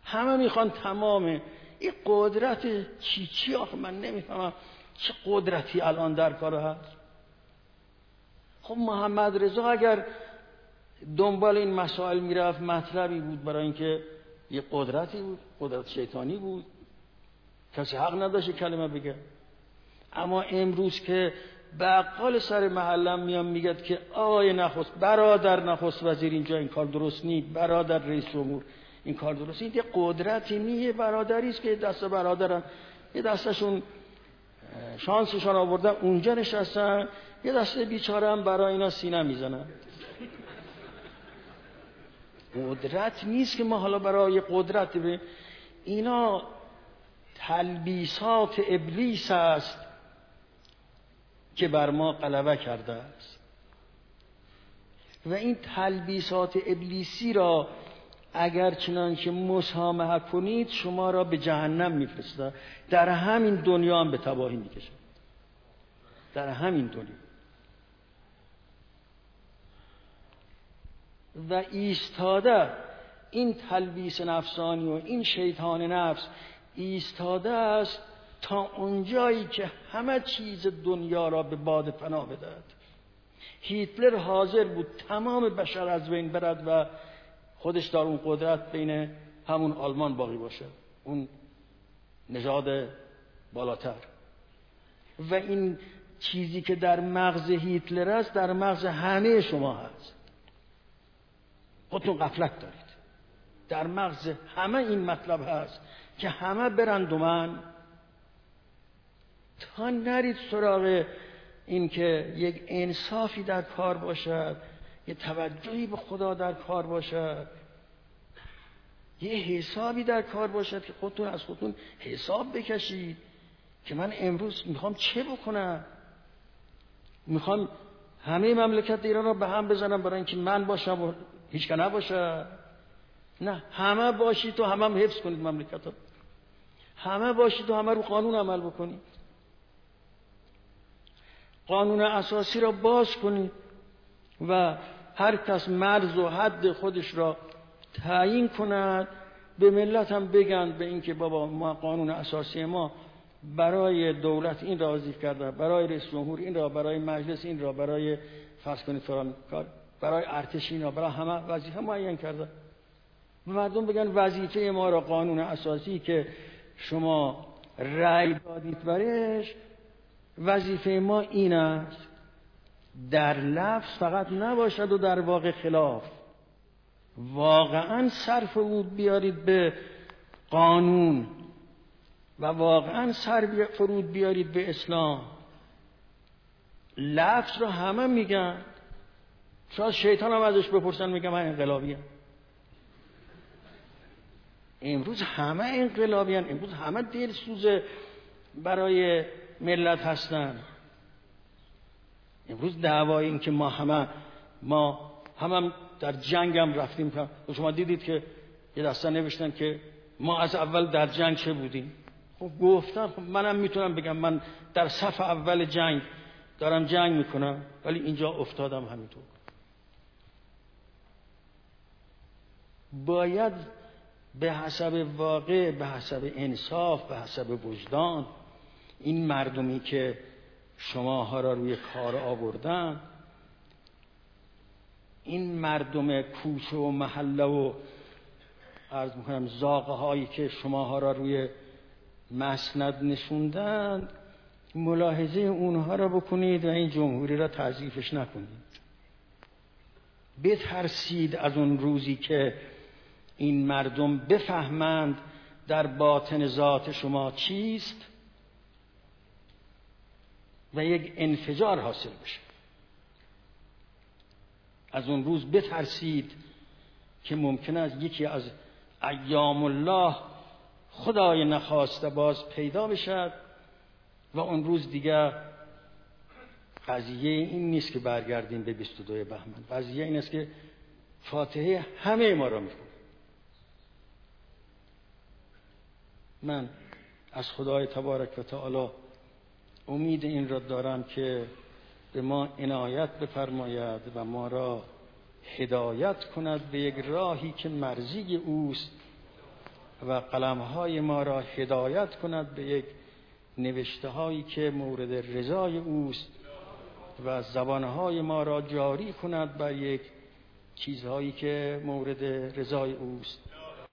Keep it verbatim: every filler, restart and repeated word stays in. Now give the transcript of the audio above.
همه میخوان تمامه. این قدرت چی چی آخه من نمیفهمم چه قدرتی الان در کار هست. خب محمد رضا اگر دنبال این مسائل میرفت مطلبی بود برای اینکه یه قدرتی بود، قدرت شیطانی بود، کسی حق نداشت کلمه بگه. اما امروز که بقال سر محلم میام میگد که آقای نخست برادر نخست وزیر اینجا این کار درست نی، برادر رئیس جمهور این کار درست نی، یه قدرتی نیه، برادری است که دست برادرن، یه دستشون شانسشون آوردن اونجا نشستن، یه دسته بیچاره هم برای اینا سینه میزنن. قدرت نیست که ما حالا برای قدرت به اینا تلبیسات ابلیس است که بر ما غلبه کرده است و این تلبیسات ابلیسی را اگر چنانکه مسامحه کنید شما را به جهنم میفرسته، در همین دنیا هم به تباهی میکشه، در همین دنیا. و ایستاده این تلبیس نفسانی و این شیطان نفس ایستاده است تا اونجایی که همه چیز دنیا را به باد پناه بدهد. هیتلر حاضر بود تمام بشر از بین برد و خودش در اون قدرت بین همون آلمان باقی باشه، اون نژاد بالاتر. و این چیزی که در مغز هیتلر است در مغز همه شما هست، خودتون غفلت دارید. در مغز همه این مطلب هست که همه برند و من تا نرید سراغ این که یک انصافی در کار باشد، یه توجهی به خدا در کار باشد، یه حسابی در کار باشد که خودتون از خودتون حساب بکشید که من امروز میخوام چه بکنم. میخوام همه مملکت ایران را به هم بزنم برای اینکه من باشم و هیچ که نباشه؟ نه، همه باشید و همه هم حفظ کنید مملکت ها. همه باشید و همه رو قانون عمل بکنید. قانون اساسی را باز کنید و هر کس مرز و حد خودش را تعیین کند. به ملت هم بگن به این که بابا ما قانون اساسی ما برای دولت این را وظیفه کرده، برای رئیس جمهور این را، برای مجلس این را، برای فرض کنید فلان کار، برای ارتش این را، برای همه وظیفه معین کرده. مردم بگن وظیفه ما را قانون اساسی که شما رأی دادید برش، وظیفه ما این است. در لفظ فقط نباشد و در واقع خلاف. واقعا سر فرود بیارید به قانون و واقعا سر فرود بیارید به اسلام. لفظ رو همه میگن، شاید شیطان هم ازش بپرسن میگه من انقلابیم. امروز همه انقلابیان، امروز همه دلسوز برای ملت هستن. امروز دعوای این که ما همه ما همه هم در جنگ هم رفتیم. شما دیدید که یه دسته نوشتن که ما از اول در جنگ چه بودیم. خب گفتن، خب منم میتونم بگم من در صف اول جنگ دارم جنگ میکنم ولی اینجا افتادم همینطور. باید به حسب واقع، به حسب انصاف، به حسب وجدان این مردمی که شماها را روی کار آوردن، این مردم کوچه و محله و عرض میکنم زاغه هایی که شماها را روی مسند نشوندن، ملاحظه اونها را بکنید و این جمهوری را تضعیفش نکنید. بترسید از اون روزی که این مردم بفهمند در باطن ذات شما چیست و یک انفجار حاصل بشه. از اون روز بترسید که ممکن است یکی از ایام الله خدای نخواسته باز پیدا بشد و اون روز دیگه قضیه این نیست که برگردیم به بیست و دو بهمن. قضیه این است که فاتحه همه ما را میخونه. من از خدای تبارک و تعالی امید این را دارم که به ما عنایت بفرماید و ما را هدایت کند به یک راهی که مرضی اوست و قلمهای ما را هدایت کند به یک نوشته هایی که مورد رضای اوست و زبانهای ما را جاری کند بر یک چیزهایی که مورد رضای اوست.